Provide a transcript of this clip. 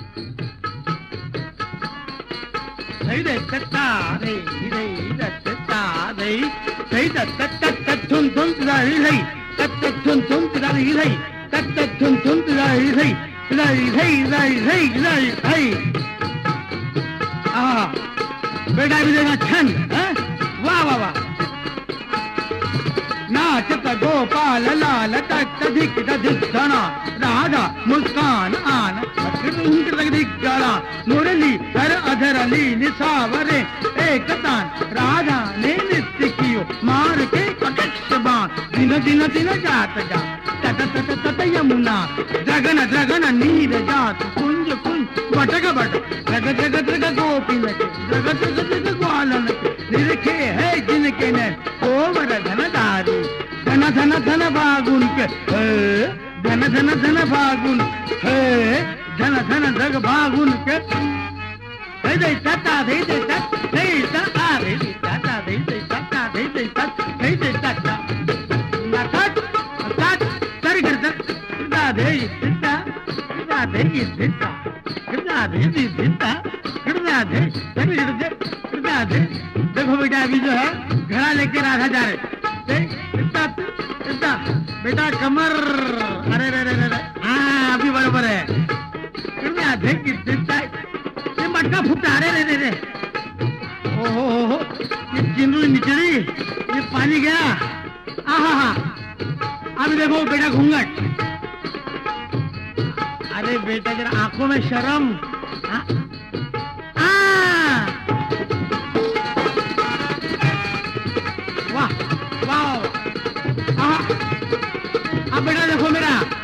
Thấy để tất cả thì đây là tất cả đấy thấy là tất thun thun ra đây tất thun thun ra đây tất thun thun ra đây à बेटा भी देखा छन वाह वाह वाह नाचत गोपाल लाल तक धिक धना राधा मुस्कान आन दिग्गला मुरली हर अधरली निसावरे एक तान राधा ने नृत्य कियो मार के कटक्ष बाण दिन दिन दिन जात जा तट तट तट यमुना जगन जगन नीर जात कुंज कुंज बटक बट जग जग जग गोपी लगे जग जग जग ग्वालन निरखे है जिनके ने गोवर धन दारी धन धन धन फागुन के धन धन धन फागुन है धन धन धग फागुन के दे तता दे तता दे तता दे तता दे तता दे तता दे तता नकट नकट कर कर तता दे तता तता दे तता तता दे तता तता दे तता दे देखो बेटा अभी जो है घड़ा लेके राधा जा रहे बेटा कमर अरे रे रे रे हाँ अभी बराबर है ये मटका फूटा रे रे रे रे ओहो ये चिंदू निचली ये पानी गया आहा अभी देखो बेटा घूंघट अरे बेटा जरा आंखों में शर्म वाह वाह अब बेटा देखो मेरा